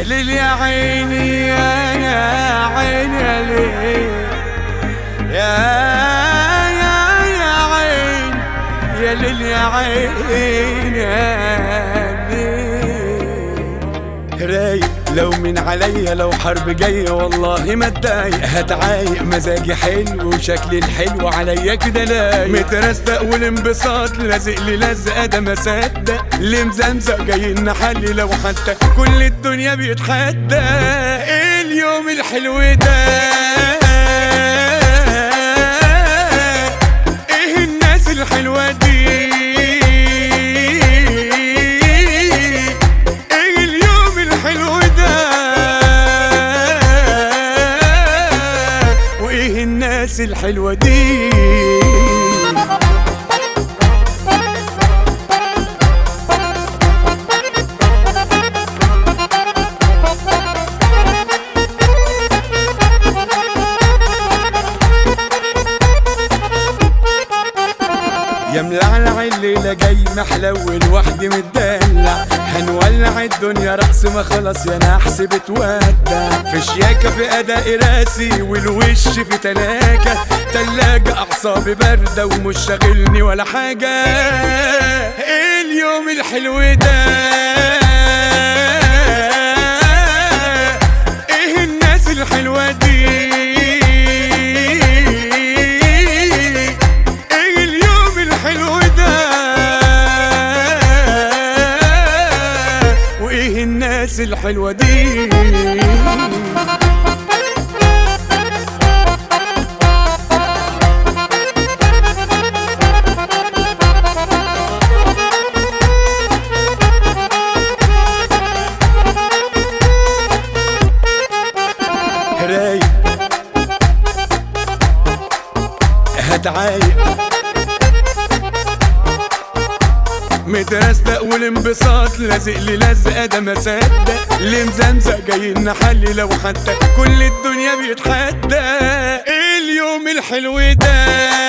ليل يا عيني يا عيني يا ليل يا عين يا ليل يا عين يا ليل. رايق لو من عليا، لو حرب جاية والله ما اتضايق، هتعايق مزاجي حلو وشكلي الحلو عليا كده لايق، مترستق والانبساط لازق لي لزقه ده ما صدق، اللي مزمزق جاي نحلي لو حتى كل الدنيا بيتحدى. ايه اليوم الحلو ده، ايه الناس الحلوة دي، ايه اليوم الحلو ده، وايه الناس الحلوة دي. يا ملعلع الليلة جاي محلول وحدي متدلع، هنولع الدنيا رقص ما خلص يا نحس بتودع، في شياكة في أداء راسي والوش في تلاجة أعصابي باردة ومش شاغلني ولا حاجة. إيه اليوم الحلو ده، إيه الناس الحلوة دي، الناس الحلوة دي. رايق هتعايق مترستق والانبساط لازق لي لزقه ده ما صدق، اللي مزمزق جاي نحلي لو حتى كل الدنيا بيتحدى. ايه اليوم الحلو ده،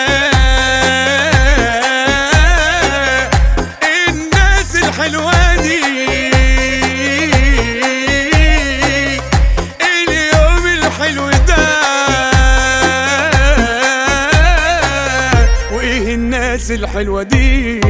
ايه الناس الحلوه دي، ايه اليوم الحلو ده، وايه الناس الحلوه دي.